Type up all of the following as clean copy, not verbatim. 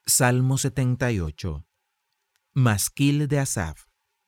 Salmo 78. Masquil de Asaf.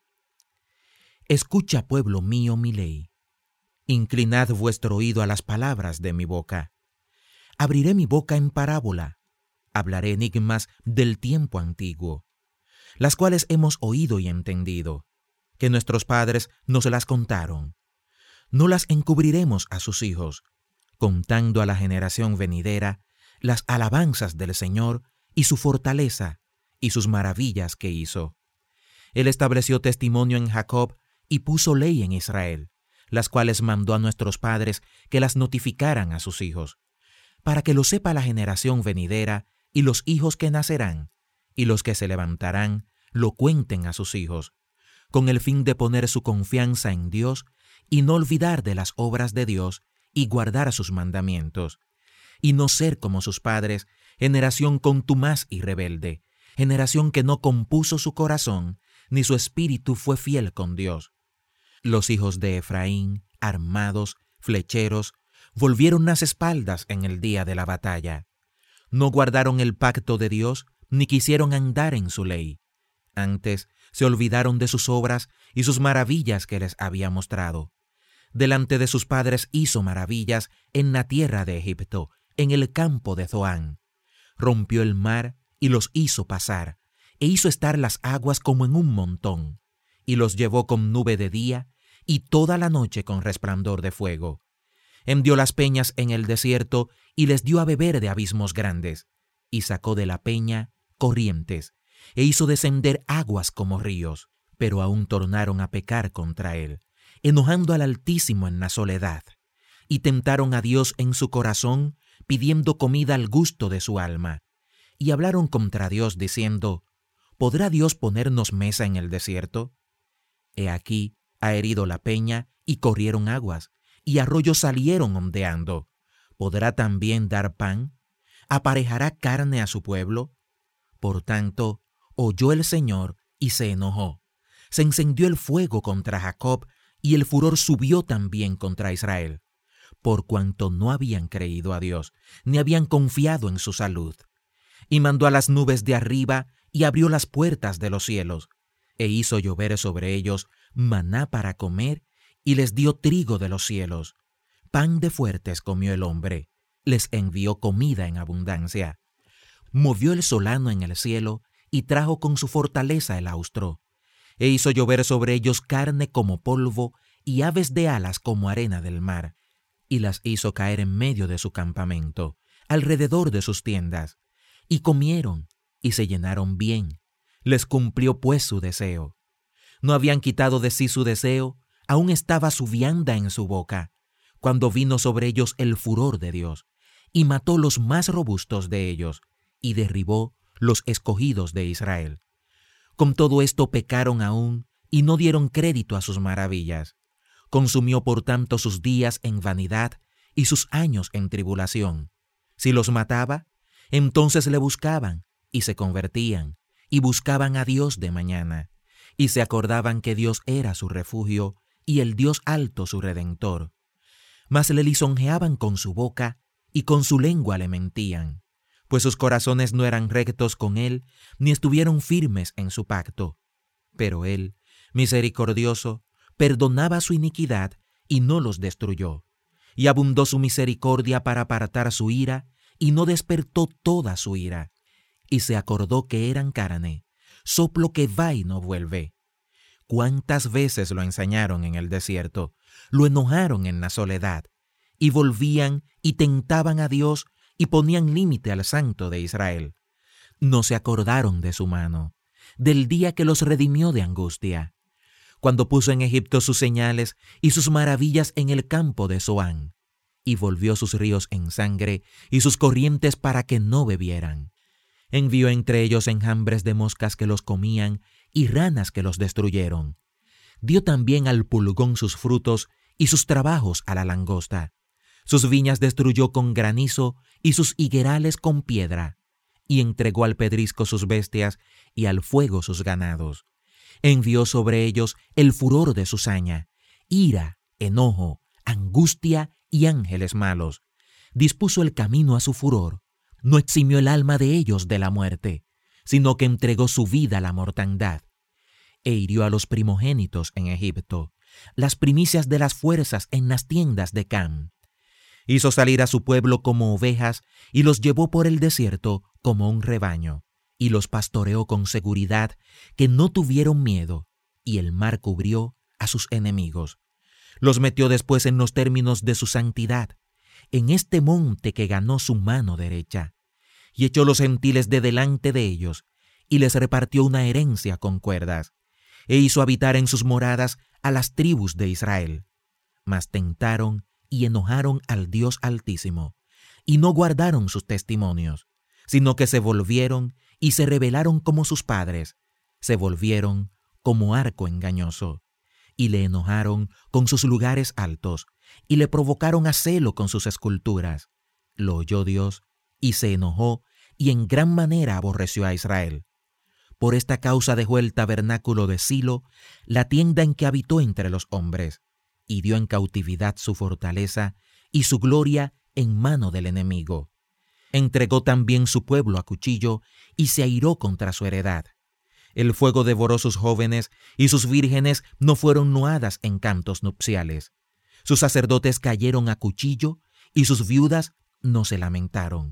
Escucha, pueblo mío, mi ley. Inclinad vuestro oído a las palabras de mi boca. Abriré mi boca en parábola. Hablaré enigmas del tiempo antiguo, las cuales hemos oído y entendido, que nuestros padres nos las contaron. No las encubriremos a sus hijos, contando a la generación venidera las alabanzas del Señor y su fortaleza y sus maravillas que hizo. Él estableció testimonio en Jacob y puso ley en Israel, las cuales mandó a nuestros padres que las notificaran a sus hijos, para que lo sepa la generación venidera y los hijos que nacerán, y los que se levantarán lo cuenten a sus hijos, con el fin de poner su confianza en Dios y no olvidar de las obras de Dios y guardar sus mandamientos, y no ser como sus padres, generación contumaz y rebelde, generación que no compuso su corazón, ni su espíritu fue fiel con Dios. Los hijos de Efraín, armados, flecheros, volvieron las espaldas en el día de la batalla. No guardaron el pacto de Dios, ni quisieron andar en su ley. Antes se olvidaron de sus obras y sus maravillas que les había mostrado. Delante de sus padres hizo maravillas en la tierra de Egipto, en el campo de Zoán. Rompió el mar y los hizo pasar, e hizo estar las aguas como en un montón, y los llevó con nube de día, y toda la noche con resplandor de fuego. Hendió las peñas en el desierto, y les dio a beber de abismos grandes, y sacó de la peña corrientes, e hizo descender aguas como ríos, pero aún tornaron a pecar contra él, enojando al Altísimo en la soledad, y tentaron a Dios en su corazón, pidiendo comida al gusto de su alma, y hablaron contra Dios diciendo: ¿podrá Dios ponernos mesa en el desierto? He aquí, ha herido la peña, y corrieron aguas, y arroyos salieron ondeando. ¿Podrá también dar pan? ¿Aparejará carne a su pueblo? Por tanto, oyó el Señor, y se enojó. Se encendió el fuego contra Jacob, y el furor subió también contra Israel, por cuanto no habían creído a Dios, ni habían confiado en su salud. Y mandó a las nubes de arriba, y abrió las puertas de los cielos, e hizo llover sobre ellos maná para comer, y les dio trigo de los cielos. Pan de fuertes comió el hombre, les envió comida en abundancia. Movió el solano en el cielo, y trajo con su fortaleza el austro, e hizo llover sobre ellos carne como polvo, y aves de alas como arena del mar, y las hizo caer en medio de su campamento, alrededor de sus tiendas. Y comieron, y se llenaron bien. Les cumplió pues su deseo. No habían quitado de sí su deseo, aún estaba su vianda en su boca, cuando vino sobre ellos el furor de Dios, y mató los más robustos de ellos, y derribó los escogidos de Israel. Con todo esto pecaron aún, y no dieron crédito a sus maravillas. Consumió por tanto sus días en vanidad, y sus años en tribulación. Si los mataba, entonces le buscaban, y se convertían, y buscaban a Dios de mañana, y se acordaban que Dios era su refugio, y el Dios alto su redentor. Mas le lisonjeaban con su boca, y con su lengua le mentían, pues sus corazones no eran rectos con él, ni estuvieron firmes en su pacto. Pero él, misericordioso, perdonaba su iniquidad, y no los destruyó, y abundó su misericordia para apartar su ira, y no despertó toda su ira, y se acordó que eran carne, soplo que va y no vuelve. ¿Cuántas veces lo ensañaron en el desierto? Lo enojaron en la soledad, y volvían y tentaban a Dios, y ponían límite al Santo de Israel. No se acordaron de su mano, del día que los redimió de angustia, cuando puso en Egipto sus señales y sus maravillas en el campo de Zoán, y volvió sus ríos en sangre y sus corrientes para que no bebieran. Envió entre ellos enjambres de moscas que los comían y ranas que los destruyeron. Dio también al pulgón sus frutos y sus trabajos a la langosta. Sus viñas destruyó con granizo y sus higuerales con piedra, y entregó al pedrisco sus bestias y al fuego sus ganados. Envió sobre ellos el furor de su saña, ira, enojo, angustia y ángeles malos. Dispuso el camino a su furor, no eximió el alma de ellos de la muerte, sino que entregó su vida a la mortandad, e hirió a los primogénitos en Egipto, las primicias de las fuerzas en las tiendas de Cam. Hizo salir a su pueblo como ovejas y los llevó por el desierto como un rebaño, y los pastoreó con seguridad, que no tuvieron miedo, y el mar cubrió a sus enemigos. Los metió después en los términos de su santidad, en este monte que ganó su mano derecha, y echó los gentiles de delante de ellos, y les repartió una herencia con cuerdas, e hizo habitar en sus moradas a las tribus de Israel. Mas tentaron y enojaron al Dios Altísimo, y no guardaron sus testimonios, sino que se volvieron y se rebelaron como sus padres, se volvieron como arco engañoso, y le enojaron con sus lugares altos, y le provocaron a celo con sus esculturas. Lo oyó Dios, y se enojó, y en gran manera aborreció a Israel. Por esta causa dejó el tabernáculo de Silo, la tienda en que habitó entre los hombres, y dio en cautividad su fortaleza y su gloria en mano del enemigo. Entregó también su pueblo a cuchillo y se airó contra su heredad. El fuego devoró sus jóvenes y sus vírgenes no fueron nuadas en cantos nupciales. Sus sacerdotes cayeron a cuchillo y sus viudas no se lamentaron.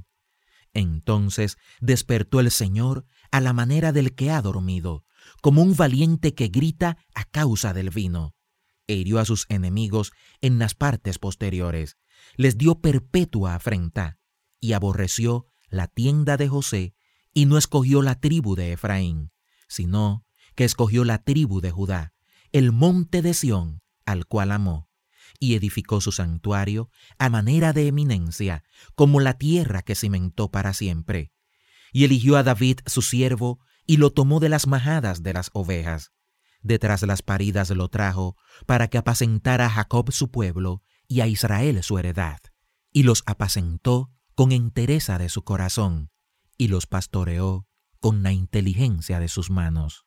Entonces despertó el Señor a la manera del que ha dormido, como un valiente que grita a causa del vino. E hirió a sus enemigos en las partes posteriores, les dio perpetua afrenta, y aborreció la tienda de José, y no escogió la tribu de Efraín, sino que escogió la tribu de Judá, el monte de Sión, al cual amó, y edificó su santuario a manera de eminencia, como la tierra que cimentó para siempre. Y eligió a David su siervo, y lo tomó de las majadas de las ovejas. Detrás las paridas lo trajo, para que apacentara a Jacob su pueblo, y a Israel su heredad. Y los apacentó con entereza de su corazón, y los pastoreó con la inteligencia de sus manos.